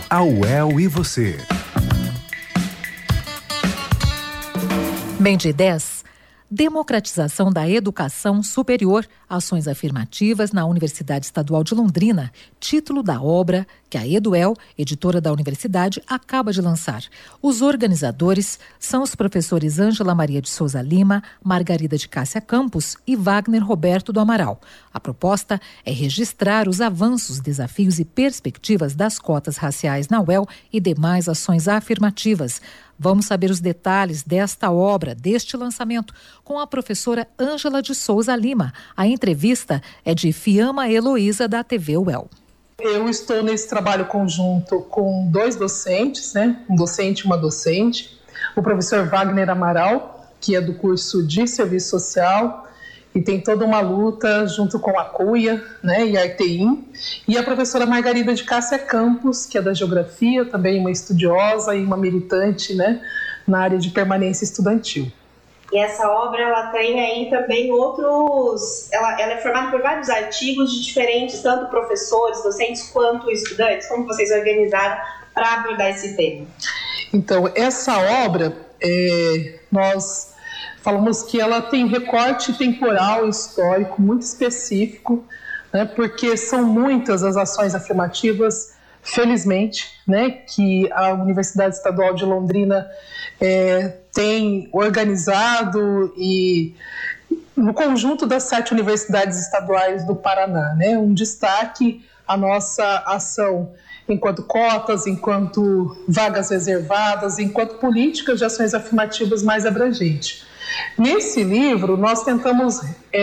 A UEL e você. Bem de 10. Democratização da educação superior, ações afirmativas na Universidade Estadual de Londrina, título da obra que a EduEL, editora da universidade, acaba de lançar. Os organizadores são os professores Ângela Maria de Souza Lima, Margarida de Cássia Campos e Wagner Roberto do Amaral. A proposta é registrar os avanços, desafios e perspectivas das cotas raciais na UEL e demais ações afirmativas. Vamos saber os detalhes desta obra, deste lançamento, com a professora Ângela de Souza Lima. A entrevista é de Fiamma Heloísa, da TV UEL. Eu estou nesse trabalho conjunto com 2 docentes, um docente e uma docente. O professor Wagner Amaral, que é do curso de Serviço Social, e tem toda uma luta junto com a CUIA, e a RTI, e a professora Margarida de Cássia Campos, que é da Geografia, também uma estudiosa e uma militante, na área de permanência estudantil. E essa obra, ela tem aí também outros... Ela é formada por vários artigos de diferentes, tanto professores, docentes, quanto estudantes. Como vocês organizaram para abordar esse tema? Então, essa obra, nós falamos que ela tem recorte temporal e histórico muito específico, porque são muitas as ações afirmativas, felizmente, que a Universidade Estadual de Londrina tem organizado e no conjunto das 7 universidades estaduais do Paraná. Um destaque a nossa ação enquanto cotas, enquanto vagas reservadas, enquanto políticas de ações afirmativas mais abrangentes. Nesse livro, nós tentamos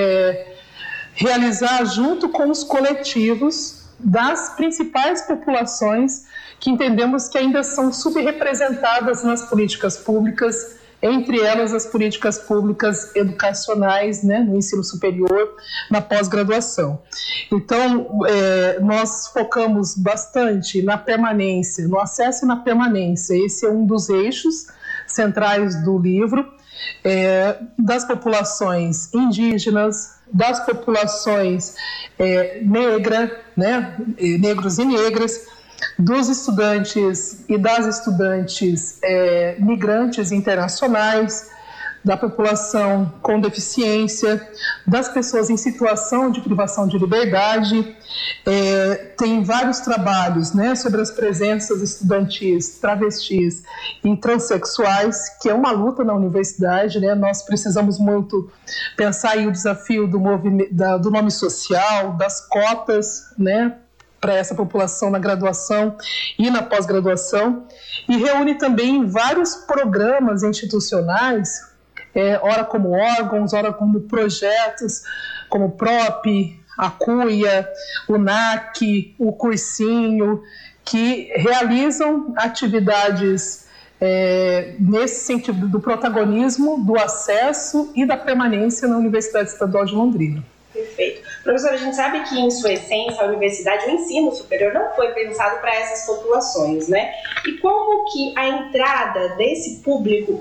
realizar junto com os coletivos das principais populações que entendemos que ainda são subrepresentadas nas políticas públicas, entre elas as políticas públicas educacionais, no ensino superior, na pós-graduação. Então, nós focamos bastante na permanência, no acesso e na permanência. Esse é um dos eixos centrais do livro, das populações indígenas, das populações negros e negras, dos estudantes e das estudantes migrantes internacionais, da população com deficiência, das pessoas em situação de privação de liberdade. Tem vários trabalhos sobre as presenças estudantis, travestis e transexuais, que é uma luta na universidade. Nós precisamos muito pensar aí o desafio do nome social, das cotas, para essa população na graduação e na pós-graduação, e reúne também vários programas institucionais, ora como órgãos, ora como projetos, como o PROP, a CUIA, o NAC, o Cursinho, que realizam atividades nesse sentido do protagonismo, do acesso e da permanência na Universidade Estadual de Londrina. Perfeito. Professora, a gente sabe que, em sua essência, a universidade, o ensino superior não foi pensado para essas populações, E como que a entrada desse público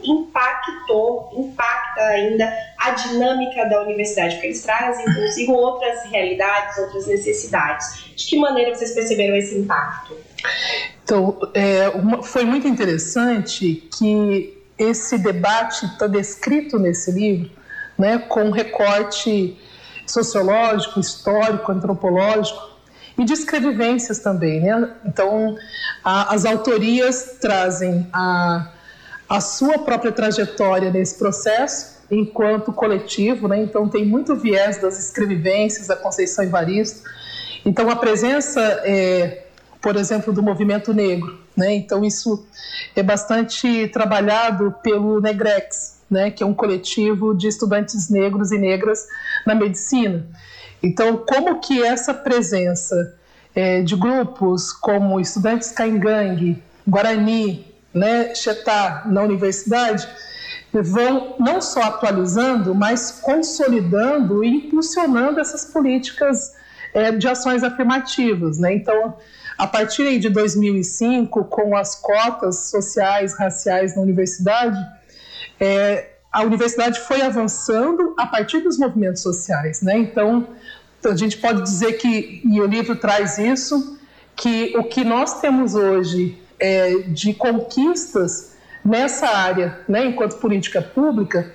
impacta ainda a dinâmica da universidade? Porque eles trazem consigo outras realidades, outras necessidades. De que maneira vocês perceberam esse impacto? Então, foi muito interessante que esse debate está descrito nesse livro, com recorte sociológico, histórico, antropológico e de escrevivências também. Então, as autorias trazem a sua própria trajetória nesse processo enquanto coletivo, Então, tem muito viés das escrevivências da Conceição Evaristo. Então, a presença, por exemplo, do movimento negro, Então, isso é bastante trabalhado pelo Negrex, que é um coletivo de estudantes negros e negras na medicina. Então, como que essa presença de grupos como estudantes Caingangue, Guarani, Xetá, na universidade, vão não só atualizando, mas consolidando e impulsionando essas políticas de ações afirmativas. Então, a partir de 2005, com as cotas sociais, raciais na universidade, a universidade foi avançando a partir dos movimentos sociais, Então, a gente pode dizer que, e o livro traz isso, que o que nós temos hoje de conquistas nessa área, né, enquanto política pública,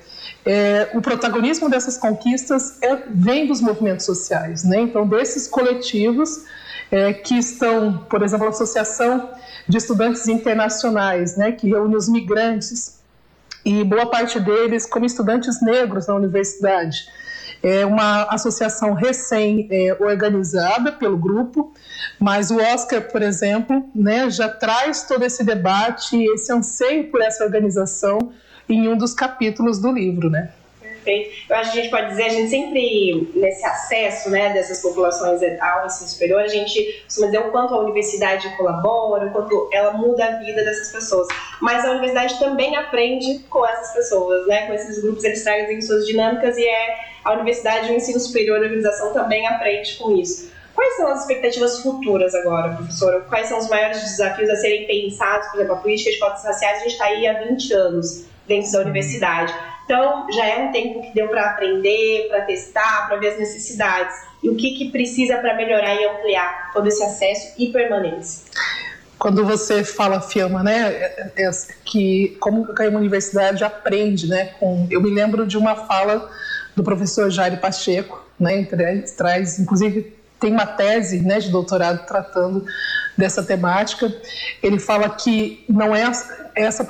o protagonismo dessas conquistas vem dos movimentos sociais, né? Então, desses coletivos que estão, por exemplo, a Associação de Estudantes Internacionais, né, que reúne os migrantes, e boa parte deles como estudantes negros na universidade. É uma associação recém-organizada pelo grupo, mas o Oscar, por exemplo, né, já traz todo esse debate, esse anseio por essa organização em um dos capítulos do livro, né? Perfeito. Eu acho que a gente pode dizer, a gente sempre, nesse acesso, né, dessas populações ao ensino superior, a gente costuma dizer o quanto a universidade colabora, o quanto ela muda a vida dessas pessoas. Mas a universidade também aprende com essas pessoas, né, com esses grupos, eles trazem suas dinâmicas e a universidade, o ensino superior, a organização também aprende com isso. Quais são as expectativas futuras agora, professora? Quais são os maiores desafios a serem pensados? Por exemplo, a política de cotas raciais, a gente está aí há 20 anos dentro da universidade. Então, já é um tempo que deu para aprender, para testar, para ver as necessidades. E o que precisa para melhorar e ampliar todo esse acesso e permanência? Quando você fala, Fiamma, né, que como a universidade aprende, né, eu me lembro de uma fala do professor Jair Pacheco, né, traz, inclusive, tem uma tese, né, de doutorado tratando dessa temática. Ele fala que não é essas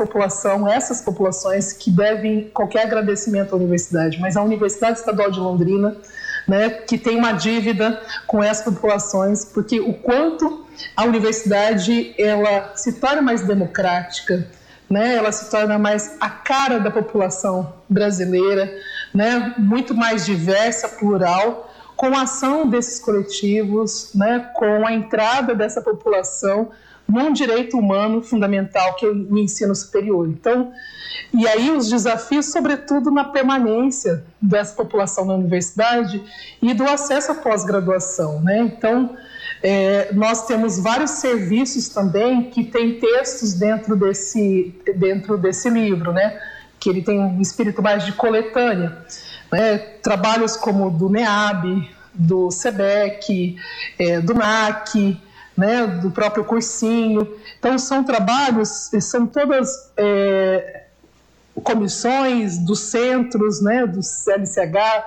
populações que devem qualquer agradecimento à universidade, mas a Universidade Estadual de Londrina, né, que tem uma dívida com essas populações, porque o quanto a universidade ela se torna mais democrática, né, ela se torna mais a cara da população brasileira, né, muito mais diversa, plural, com a ação desses coletivos, né, com a entrada dessa população num direito humano fundamental, que é o ensino superior. Então, e aí os desafios, sobretudo na permanência dessa população na universidade e do acesso à pós-graduação, né? Então, nós temos vários serviços também que têm textos dentro desse livro, né? Que ele tem um espírito mais de coletânea. Né, trabalhos como do NEAB, do SEBEC, do NAC, né, do próprio cursinho. Então, são trabalhos, são todas comissões dos centros, né, do CLCH,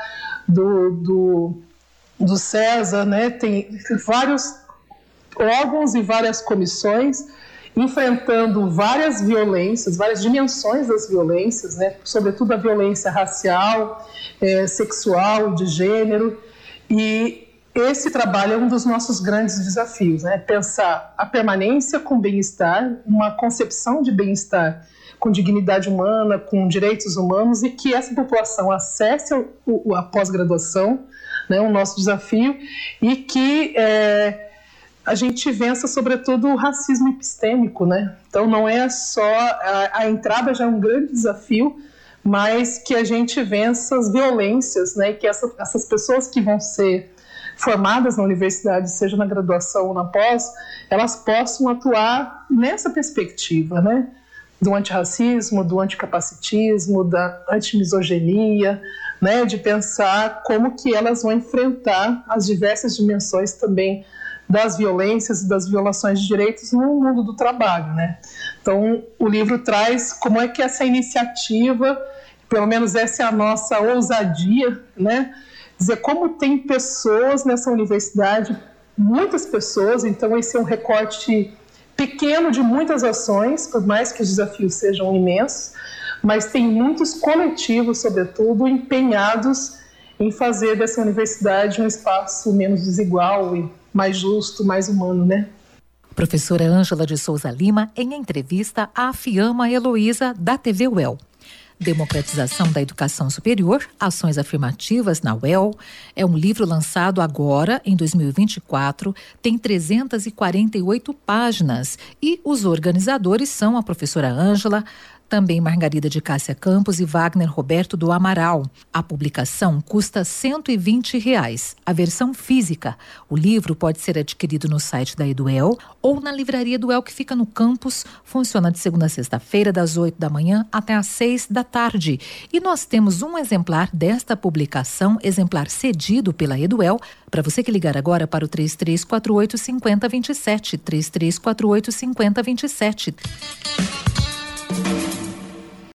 do CESA, né, tem vários órgãos e várias comissões enfrentando várias violências, várias dimensões das violências, né? Sobretudo a violência racial, sexual, de gênero. E esse trabalho é um dos nossos grandes desafios, né? Pensar a permanência com bem-estar, uma concepção de bem-estar com dignidade humana, com direitos humanos, e que essa população acesse a pós-graduação, né? O nosso desafio, e que a gente vença, sobretudo, o racismo epistêmico, né? Então, não é só... A entrada já é um grande desafio, mas que a gente vença as violências, né? E que essas pessoas que vão ser formadas na universidade, seja na graduação ou na pós, elas possam atuar nessa perspectiva, né? Do antirracismo, do anticapacitismo, da antimisoginia, né? De pensar como que elas vão enfrentar as diversas dimensões também das violências e das violações de direitos no mundo do trabalho, né? Então, o livro traz como é que essa iniciativa, pelo menos essa é a nossa ousadia, né? Dizer como tem pessoas nessa universidade, muitas pessoas, então esse é um recorte pequeno de muitas ações, por mais que os desafios sejam imensos, mas tem muitos coletivos, sobretudo, empenhados em fazer dessa universidade um espaço menos desigual e mais justo, mais humano, né? Professora Ângela de Souza Lima, em entrevista à Fiamma Heloísa, da TV UEL. Democratização da Educação Superior, Ações Afirmativas na UEL, é um livro lançado agora, em 2024, tem 348 páginas e os organizadores são a professora Ângela, também Margarida de Cássia Campos e Wagner Roberto do Amaral. A publicação custa R$ 120. A versão física. O livro pode ser adquirido no site da Eduel ou na livraria Eduel, que fica no campus. Funciona de segunda a sexta-feira, das 8 da manhã até às 6 da tarde. E nós temos um exemplar desta publicação, exemplar cedido pela Eduel, para você que ligar agora para o 3348 5027, 3348 5027.